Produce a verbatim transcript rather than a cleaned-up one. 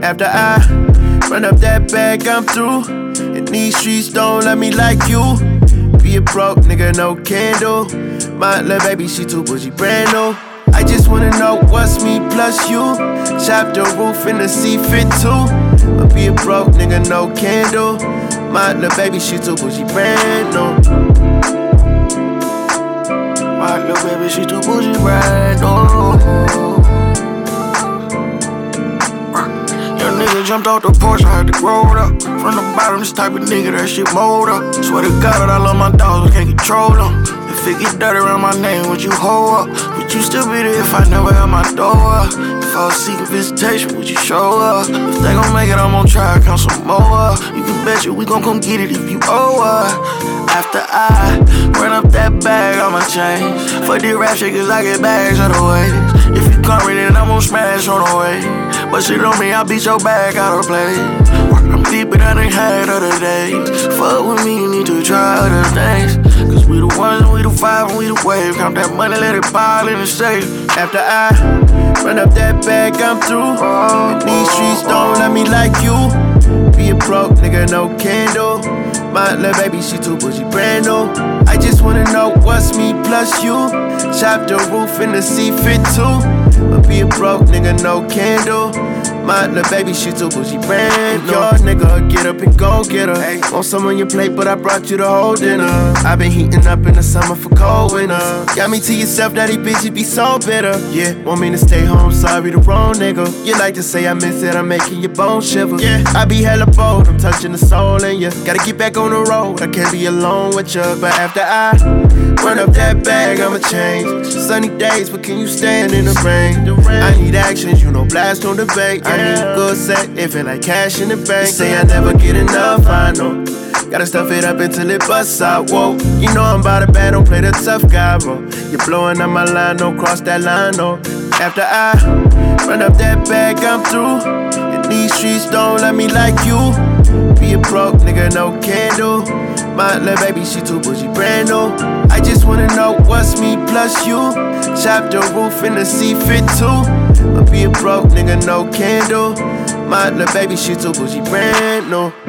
After I run up that bag, I'm through. And these streets don't love me like you. Be a broke nigga, no candle. My little baby, she too bougie, brand new. I just wanna know what's me plus you. Chop the roof and the sea fit too. But be a broke nigga, no candle. My little baby, she too bougie, brand new. My little baby, she too bougie, brand new. Young nigga jumped off the porch, I had to grow it up. From the bottom, this type of nigga, that shit mold up. Swear to God, I love my dogs, I can't control them. If it get dirty around my name, would you hold up? Would you still be there if I never had my door up? If I was seeking visitation, would you show up? If they gon' make it, I'm gon' try to count some more. You can bet you we gon' come get it if you owe us. After I run up that bag, I'ma change. Fuck this rap shit, cause I get bags on the way. If you come in, then I'm gon' smash on the way. But shit on me, I beat your bag out of play. I'm deeper than they had other days. Fuck with me, you need to try other things. Cause we the ones and we the five and we the wave. Count that money, let it pile in the safe. After I run up that bag, I'm through. And these streets don't love me like you. Be a broke nigga, no candle. My little baby, she too bougie, brand new. I just wanna know what's me plus you. Chop the roof and the sea fit too. But be a broke nigga, no candle. My little baby, she too bougie, brand new. Your nigga, get up and go get her. Ay, want some on your plate, but I brought you the whole dinner. I been heating up in the summer for cold winter. Got me to yourself, daddy bitch, you be so bitter. Yeah, want me to stay home, sorry, the wrong nigga. You like to say I miss it, I'm making your bones shiver. Yeah, I be hella bold, I'm touching the soul in ya. Gotta get back on the road, I can't be alone with ya. But after I run up that bag, I'ma change. Sunny days, but can you stand in the rain? I need actions, you know, blast on the bait. I need good sex, it feel like cash in the bank. You say I never get enough, I know. Gotta stuff it up until it busts out, whoa. You know I'm about it bad, don't play the tough guy, bro. You're blowing up my line, don't cross that line, no. After I run up that bag, I'm through. And these streets don't love me like you. Be a broke nigga, no candle. My little baby, she too bougie, brand new. I just wanna know what's me plus you. Chop the roof and the sea fit too. But be a broke nigga, no candle. My little baby, she too bougie, brand new.